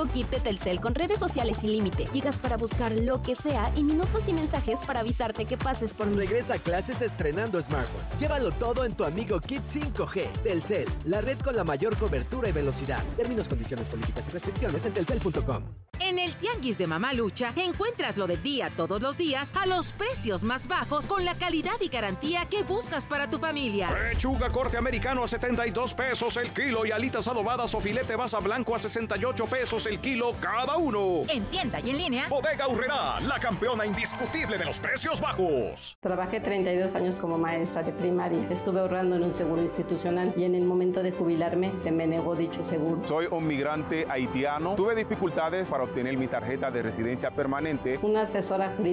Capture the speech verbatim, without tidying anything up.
nuevo kit de Telcel con redes sociales sin límite. Gigas para buscar lo que sea y minutos y mensajes para avisarte que pases por mí. Regresa a clases estrenando smartphone. Llévalo todo en tu amigo Kit cinco G. Telcel, la red con la mayor cobertura y velocidad. Términos, condiciones, políticas y restricciones en telcel punto com. En el Tianguis de Mamalucha encuentras lo de día todos los días a los precios más bajos con la calidad y garantía que buscas para tu familia. Pechuga corte americano a setenta y dos pesos el kilo y alitas adobadas o filete basa blanco a sesenta y ocho pesos el kilo cada uno. En tienda y en línea. Bodega Aurrerá, la campeona indiscutible de los precios bajos. Trabajé treinta y dos años como maestra de primaria. Estuve ahorrando en un seguro institucional y en el momento de jubilarme se me negó dicho seguro. Soy un migrante haitiano. Tuve dificultades para obtener mi tarjeta de residencia permanente. Una asesora jurídica